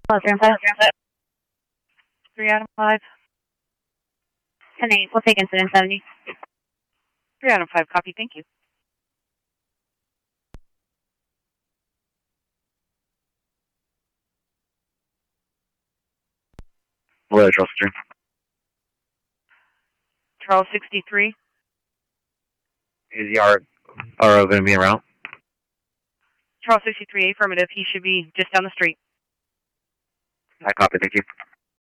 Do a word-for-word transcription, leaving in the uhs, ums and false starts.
Hello, three five. three Adam five. ten eight, we'll take incident seventy. three Adam five, copy, thank you. Hello, Charles three. Charles sixty-three. Is the R O going to be around? Charles sixty-three, affirmative. He should be just down the street. I copy, thank you.